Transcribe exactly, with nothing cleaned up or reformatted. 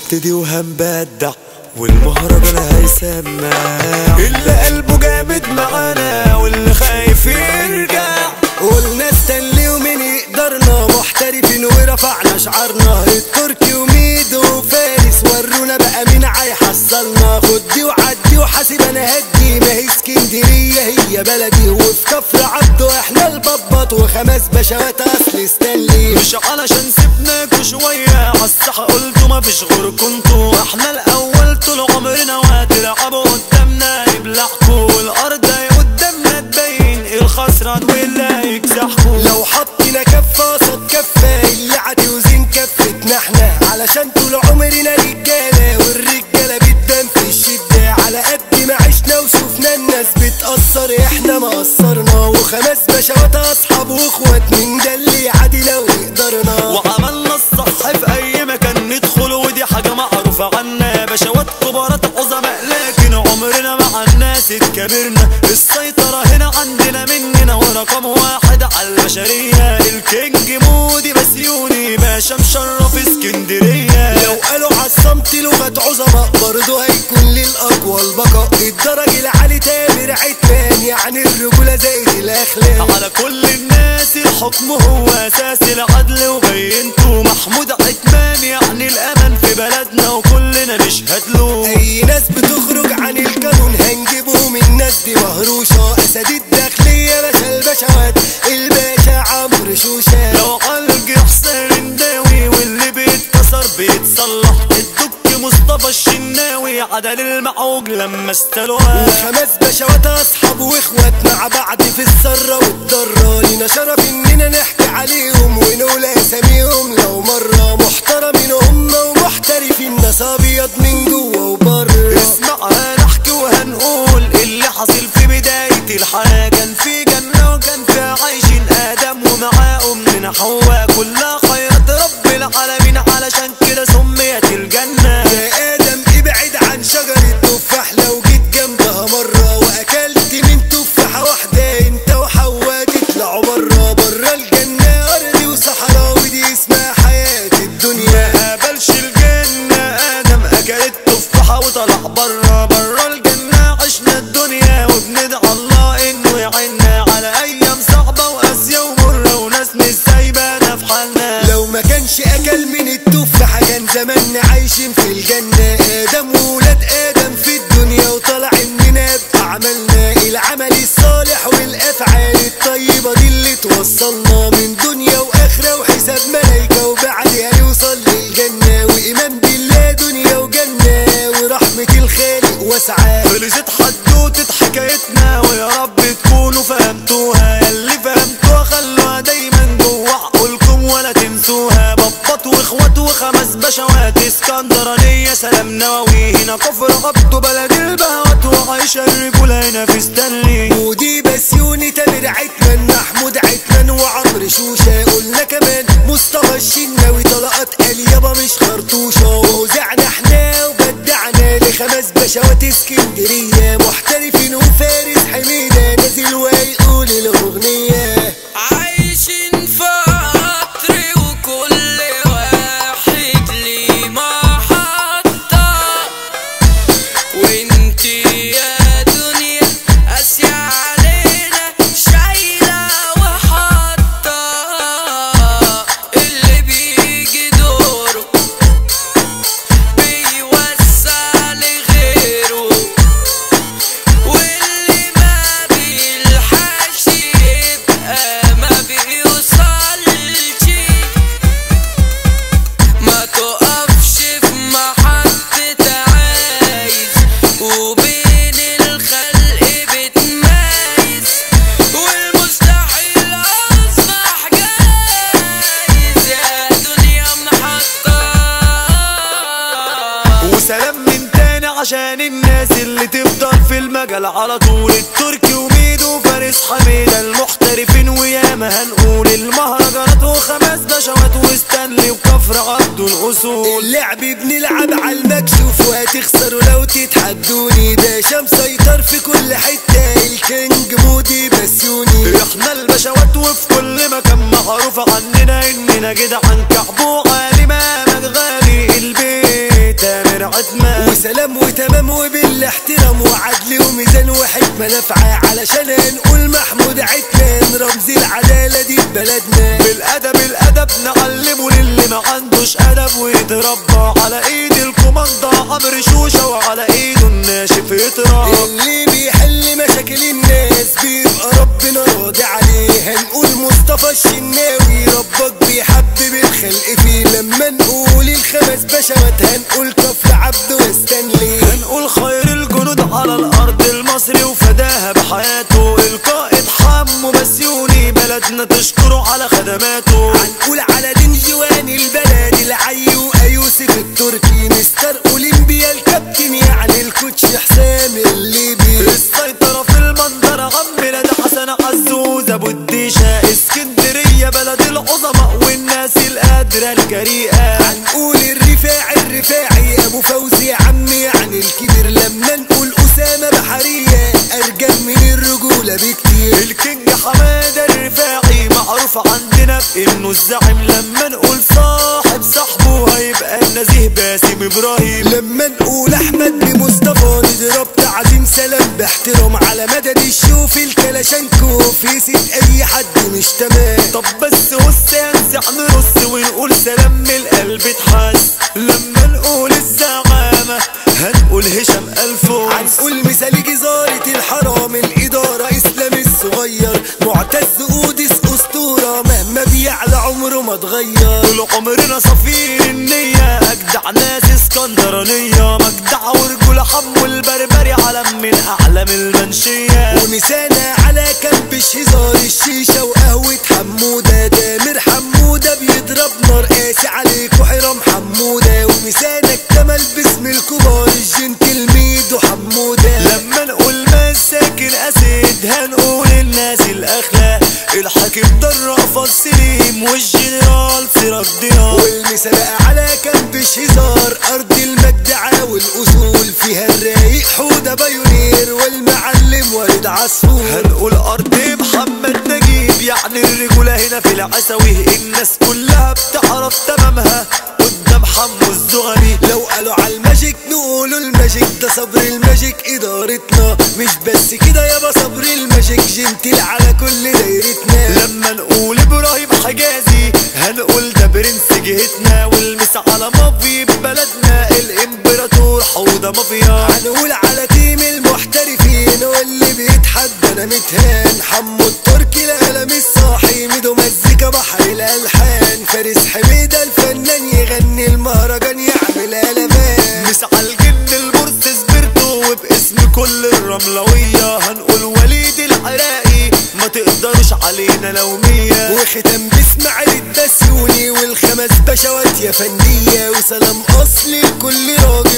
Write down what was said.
هنبتدي وهنبدع والمهرجان هيسمع. اللي قلبه جامد معانا واللي خايف يرجع. قلنا استنلي ومين يقدرنا، محترفين ورفعنا شعارنا. التركي وميدو وفارس ورونا بقى مين هيحصلنا. خد دي وعدي وحاسب انا هدي، ما هي اسكندريه هي بلدي. وفي كفر عبده احنا الببط وخمس بشوات اصل استنلي. مش علشان سيبناكوا شويه عالصح قلتوا مفيش غيركوا انتوا. احنا الاول طول عمرنا وهتلعبوا قدامنا يبلعكوا. والارض قدامنا تبين الخسران واللي هيكسحكوا. لو حطينا كفه قصاد كفه اللي هتوزن كفتنا احنا. علشان طول عمرنا رجاله والرجاله بتبان في الشده. على قد ما عشنا وشوفنا الناس بتأثر احنا ما قصرنا. وخمس بشوات اصحاب واخوات من ده اللي عادي لو يقدرنا. وعملنا الصح في اي مكان ندخل ودي حاجه معروفه عنا. بشوات كبارات عظماء لكن عمرنا مع الناس اتكبرنا. السيطره هنا عندنا مننا ورقم واحد على البشريه. الكينج مودي بسيوني باشا مشرف اسكندريه. لو قالوا عالصمت لغة عظماء برضه هيكون للاقوى البقاء. الدرج العالي تامر عتمان يعني الرجوله زائد الاخلاق. على كل الناس الحكم هو اساس العدل وبينته. محمود عتمان يعني الامان في بلدنا وكلنا نشهد له. اي ناس بتخرج عن القانون هنجيبهم الناس دي مهروشه. اسد الداخليه باشا البشوات الباشا عمرو شوشه. لو علق حسين النداوي واللي بيتكسر بيتصلح. الدك مصطفى الشناوي عدل المعوج لما استلوها. وخمس بشوات اصحاب واخوات مع بعض في السره والضره. لينا شرف اننا نحكي عليهم ونقول اساميهم لو مره. محترمين هم ومحترفين ناس ابيض من جوه وبره. اسمع هنحكي وهنقول اللي حصل في بدايه الحياه. كان في جنه وكان في عايشين ادم ومعاه امنا حواء. كلها خيرات رب العالمين علشان كده سميت الجنه. يا ادم ابعد عن شجره تفاح لو جيت جنبها مره. واكلت من تفاحه واحده انت وحواء تطلعوا بره. بره الجنه ارضي وصحراء ودي اسمها حياه الدنيا. ما قابلش الجنه ادم اكلت تفاحه وطلع بره. بره الجنه عشنا الدنيا وبندعي الله انه يعيننا على ايام صعبه وقاسيه ومره وناس مش سايبانا في حالنا. لو ما كانش اكل من التفاحه كان زماننا عايشين في الجنه. ادم وولاد ادم في الدنيا وطلع مننا بعملنا. العمل الصالح والافعال الطيبه دي اللي توصلنا من دنيا واخره وحساب ملايكه. وبعدها نوصل للجنه وايمان بالله دنيا وجنه. ورحمه الخالق واسعه. خلصت حدوته حكايتنا ويا رب تكونوا فهمتوها. ياللي فهمتوها خلوها دايما جوا عقولكم ولا تنسوها. ببط واخوات وخمس بشوات اسكندرانيه سلام نووي. هنا كفر عبده بلد البهوات وعايشه الرجوله هنا في استنلي. مودي بسيوني تامر عتمان محمود عتمان وعمرو شوشه. قلنا كمان مصطفى الشناوي طلقات قال يابا مش خرطوشه. ووزعنا احنا وبدعنا لخمس بشوات اسكندريه. محترفين وفارس حميده نازل ويقول الاغنيه. عايشين في عطري وكل واحد ليه محطة. وانتي يا دنيا قاسية علينا شايلة وحاطة. اللي بيجي دوره بيوسع لغيره. واللي ما بيلحقش يبقى ما بيوصلش. ما تقفش في محطة عايز وبين الخلق بتميز. والمستحيل أصبح جايز يا دنيا محطة. وسلام من تاني عشان الناس اللي تفضل في المجال على طول. التركي وميدو وفارس حميدة المحترفين وياما هنقول. المهرجانات وخمس بشوات واستنلي وكفر عبده الاصول. اللعب بنلعب على المكشوف وهتخسروا لو تتحدوني. باشا مسيطر في كل حته الكينج مودي بسيوني. احنا البشوات وفي كل مكان معروف عننا اننا جدعان كعب وعالي. مامك غالي البيت ندمان. وسلام وتمام وبالاحترام وعدل وميزان وحكمة نافعة علشان نقول محمود عتمان رمز العدالة دي ببلدنا. بالادب الادب نعلمه للي ما عندوش ادب ويتربى على ايد الكوماندا عمرو شوشة وعلى ايده الناشف يتربى. اللي بيحل مشاكل الناس بيبقى ربنا راضي عليه. هنقول مصطفى الشناوي ربك بيحبب الخلق فيه. لما نقول الخمس بشوات هنقول كفر عبد واستنلي. هنقول خير الجنود على الارض المصري وفداها بحياته القائد حمو بسيوني بلدنا تشكره على خدماته. هنقول على دين جواني البلد العي ويوسف التركي مستر اولمبيا الكابتن يعني الكوتش حسام الليبي. السيطرة في المنظرة عمنا ده حسن عزوز ابو الديشة اسكندرية بلد العظماء والناس القادرة الجريئة. هنقول الرفاعي الرفاعي ابو فوزي عمي يعني الكبير. لما نقول اسامة بحرية ارجل من الرجولة بكتير. الكينج حمادة الرفاعي معروف عندنا بانه الزعيم. لما نقول صاحب صاحبه هيبقى النزيه باسم ابراهيم. لما نقول احمد بمصطفى نضرب تعظيم سلام باحترام على مدد الشوف الكلاشنكو في سيد اي حد مش تمام. طب بس هس هنسع نرص ونقول سلام من القلب اتحس. لما نقول الزعامة هنقول هشام الفوز. هنقول مثال جزارة الحرام الإدارة إسلام الصغير معتز قودس أسطورة مهما بيعلى عمره ما اتغير. طول عمرنا صفير النية أجدع ناس اسكندرانية مجدع ورجولة حمو البربري علم من أعلام المنشية. ونسانا على كامبش هزار الشيشة وقهوة حمودة. تامر حمودة بيضرب نار قاسي عليك وحرام حمودة. ومسانا اكتمل باسم الكبار الجنتل ميدو حمودة. لما نقول مساكن أسد هنقول الناس الأخلاق الحاكم ده الرأفت سليم والجنرال سراج ديار. والمسابقة على كامبش هزار أرض المجدعة والأصول فيها الرايق حودة بايونير والمعلم وليد عصفور. هنقول أرض محمد نجيب يعني الرجولة هنا في العسوي الناس كلها بتعرف تمامها قدام حمو الزغبي. لو قالوا على الماجيك نقولوا الماجيك ده صبر الماجيك إدارتنا. مش بس كده يابا صبر الماجيك جنتل على كل دايرتنا. لما نقول إبراهيم حجازي هنقول ده برنس جهتنا والمس على مافي بلدنا الإمبراطور حوضة مافيا. هنقول على تيم المحترفين واللي بيتحدى متهان حمو التركي القلم الصاحي ميدو مزيكا بحر الألحان. فارس حميدة الفنان يغني المهرجان يعمل قلمان. مسعى الجن البرص سبرتو وباسم كل الرملوية. هنقول وليد العراقي ما تقدرش علينا لو مية. وختم باسماعيل الدسيوني والخمس بشوات يا فندية. وسلام أصلي لكل راجل